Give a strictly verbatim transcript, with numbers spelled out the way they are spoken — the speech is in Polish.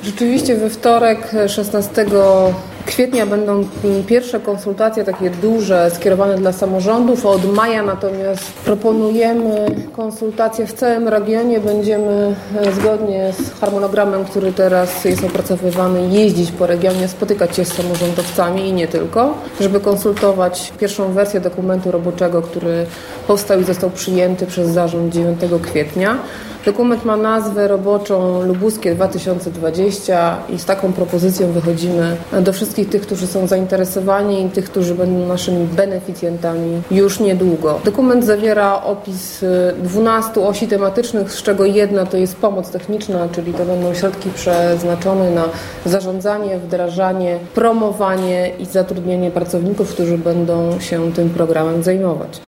Rzeczywiście we wtorek, szesnastego kwietnia, będą pierwsze konsultacje takie duże, skierowane dla samorządów. Od maja natomiast proponujemy konsultacje w całym regionie. Będziemy zgodnie z harmonogramem, który teraz jest opracowywany, jeździć po regionie, spotykać się z samorządowcami i nie tylko, żeby konsultować pierwszą wersję dokumentu roboczego, który powstał i został przyjęty przez zarząd dziewiątego kwietnia. Dokument ma nazwę roboczą Lubuskie dwa tysiące dwadzieścia i z taką propozycją wychodzimy do wszystkich tych, którzy są zainteresowani i tych, którzy będą naszymi beneficjentami już niedługo. Dokument zawiera opis dwunastu osi tematycznych, z czego jedna to jest pomoc techniczna, czyli to będą środki przeznaczone na zarządzanie, wdrażanie, promowanie i zatrudnienie pracowników, którzy będą się tym programem zajmować.